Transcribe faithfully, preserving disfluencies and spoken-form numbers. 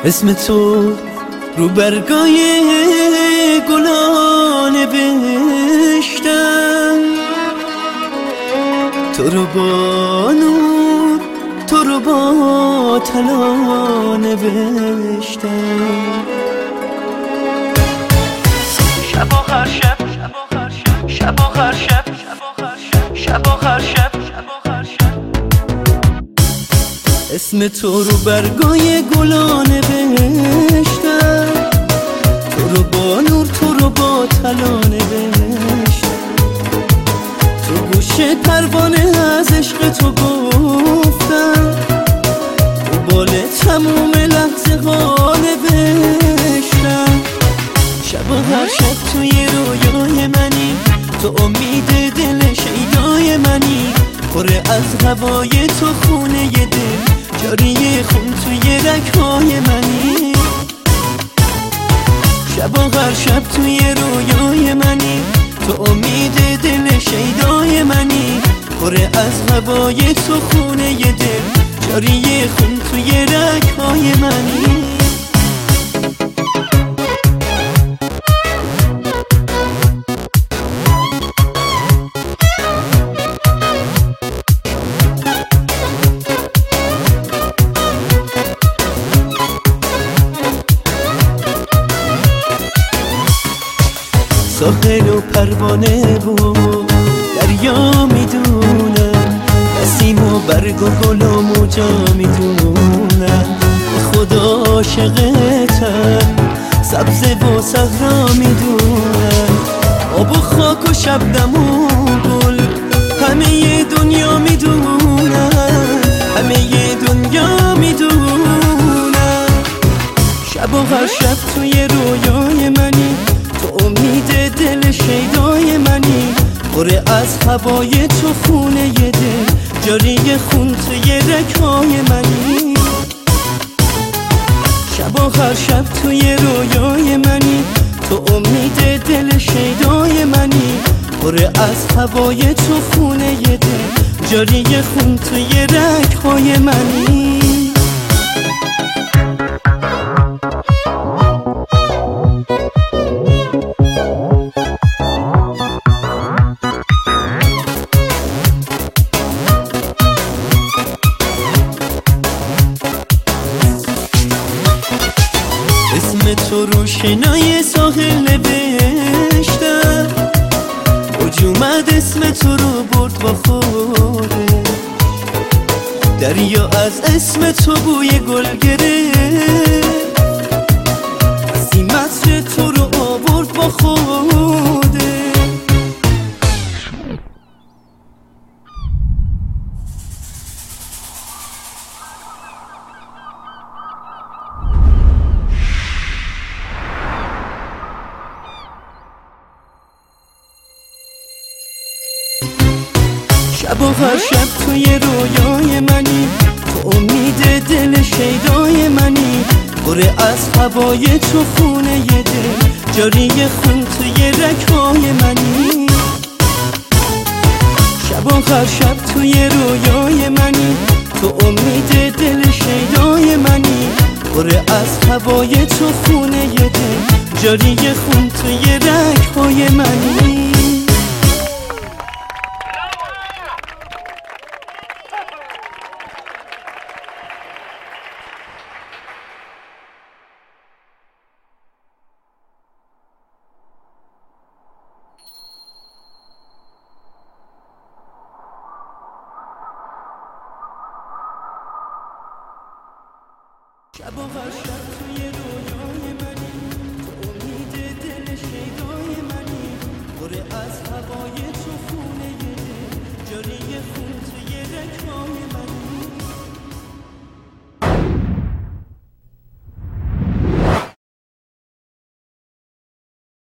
اسم تو رو برگای گلان نوشتم، تو رو با نور، تو رو با طلا نوشتم. شب آخر شب، شب آخر شب، شب آخر شب، اسم تو رو برگای گلان نوشتم، تو رو با نور، تو رو با طلا نوشتم. تو گوش پروانه از عشق تو گفتم، تو بال تموم لحظه ها نوشتم. شب و هر شب توی رویای منی، تو امید دل شیدای منی، پر از هوای تو خونه دل، جاری خون توی رگ‌های منی. شب و هر شب توی رویای منی، تو امید دل شیدای منی، پر از هوای تو خونه دل، جاری خون توی رگ‌های منی. ساحل و پروانه و دریا میدونم، نسیم و برگ و گل و موجا میدونم، به خدا عاشقتم، سبز و صحرا میدونم، آب و خاک و شبنم و گل، همه دنیا میدونم، همه دنیا میدونم. شب و هر شب توی رویای منی، تو امید دل شیدای منی، پر از هوای تو خونه دل، جاری خون توی رگ‌های منی. شب و هر شب توی رویای منی، تو امید دل شیدای منی، پر از هوای تو خونه دل، جاری خون توی رگ‌های منی. اسم تو رو شنای ساحل نوشتم، اوج اومد اسم تو رو برد با خودش، دریا از اسم تو بوی گل گرفت، عظیمت تو رو آورد با خودش. شب و هر شب توی رویای منی، تو امید دل شیدای منی، پر از هوای تو خونه دل، جاری خون توی رگ‌های منی. شب و هر شب توی رویای منی، تو امید دل شیدای منی، پر از هوای تو خونه دل، جاری خون توی رگ‌های منی. شب و هر شب توی رویای منی، تو امید دل شیدای منی، پر